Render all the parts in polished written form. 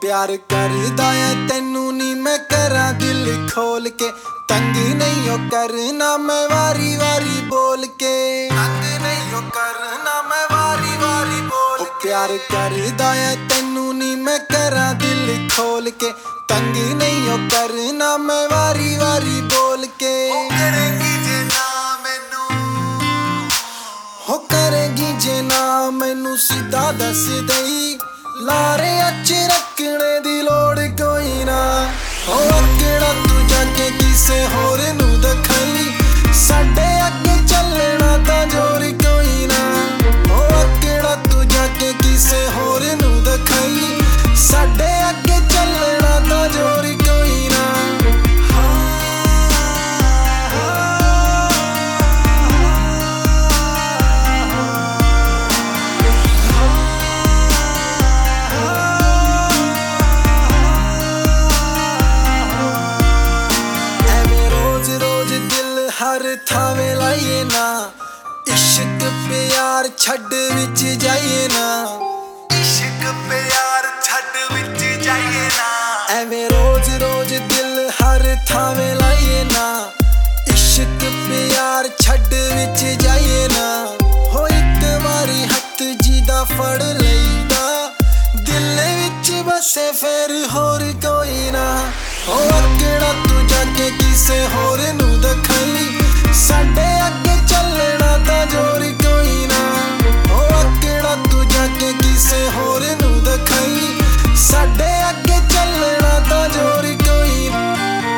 प्यार करदा है तेनू नी मैं करा दिल खोल के, तंग नहीं हो करना मैं वारी वारी बोल के, तंग नहीं हो करना मैं वारी वारी बोल के। प्यार करदा है तेनू नी मैं करा दिल खोल के, तंग नहीं हो करना मैं वारी वारी बोल के। करेगी जे ना मैनू, हो करेगी जे ना मैनू सीधा दस दई, लारे अच रखने दी लोड़ कोई ना। हो अकेड़ा तू जाके किसे होर नू दखाई, साडे अगे चलना तां जोर कोई ना। हो अकेड़ा तू जाके किसे होर नू दखाई, साडे अगे चलना तां जोर कोई ना। हर थावे लाइए ना, इश्क प्यार छड़ विच जाइए ना, इश्क प्यार छड़ विच जाइए ना। एवें रोज रोज दिल हर थावे लाइए ना, इश्क प्यार छड़ विच जाइए ना। हो एक बारी हथ जी दा फड़ लईदा, दिल विच बसे फिर होर कोई ना। हो अकेड़ा तू जाके किसे होर नू दखाई, साडे अगे चलना तां जोर कोई ना। हो अकेड़ा तू जाके किसे होर नू दखाई, साडे अगे चलना तां जोर कोई ना।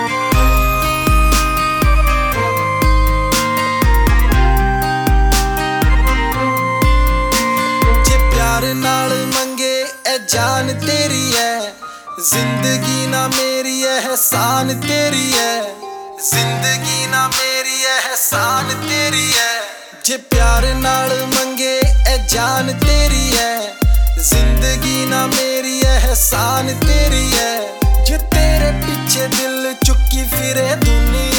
जे प्यार नाल मंगे ए जान तेरी है, जिंदगी ना मेरी एहसान तेरी है, जिंदगी ना मेरी एहसान तेरी है। जे प्यार नाल मंगे ए जान तेरी है, जिंदगी ना मेरी एहसान तेरी है। जे तेरे पीछे दिल चुकी फिरे दुनिया,